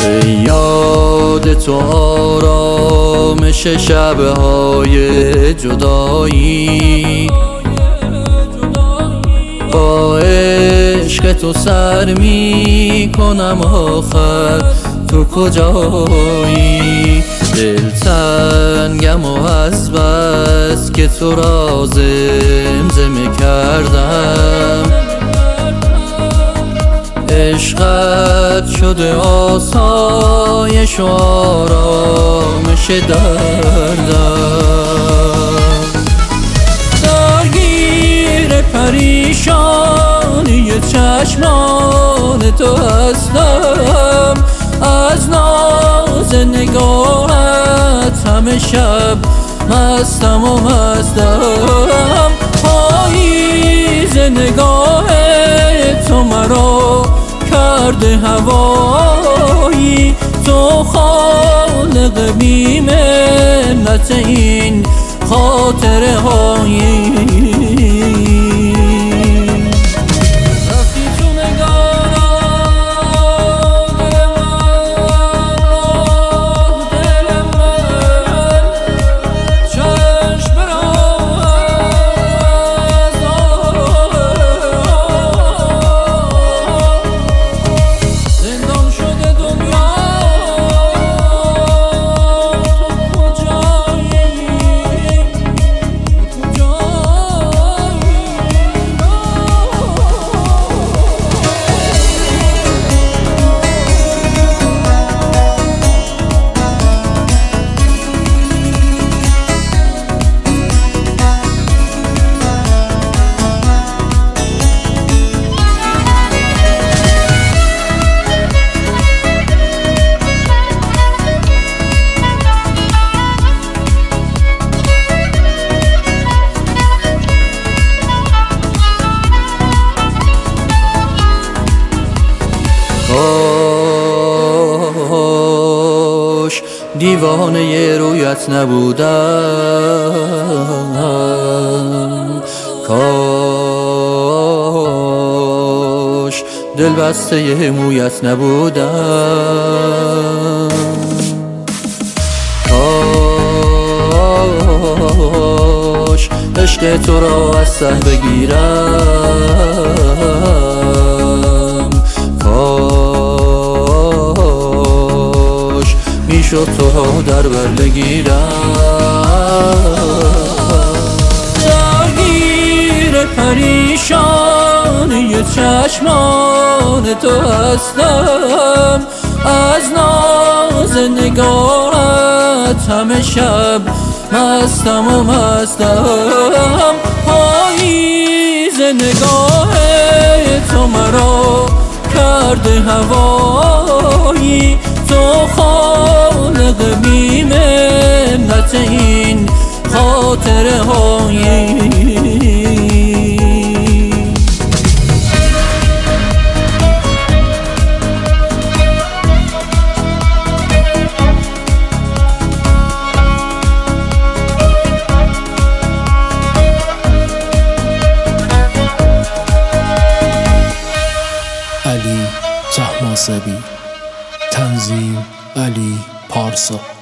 یاد تو آرامش شبهای جدایی، با عشق تو سر می کنم آخر تو کجایی. دلتنگم و از بس که تو را زمزمه کردم، عشقت شده آسایش و آرامش دردم. درگیر پریشانی چشمان تو هستم، از ناز نگاهت همه شب مستم و مستم. پاییز نگاه تو مرا کرده هوایی، تو خالق بی منت این خاطره هایی. کاش دیوانه رویت نبودم، کاش دل بسته مویت نبودم، کاش عشق تو را از سر بگیرم، کاش میشد تو را در بر بگیرم. درگیر پریشانی چشمان تو هستم، از ناز نگاهت همه شب مستم و مستم. پاییز نگاه تو مرا کرده هوایی، تو خالق بی منت این خاطره هایی. علی طهماسبی، تنظیم علی پارسا.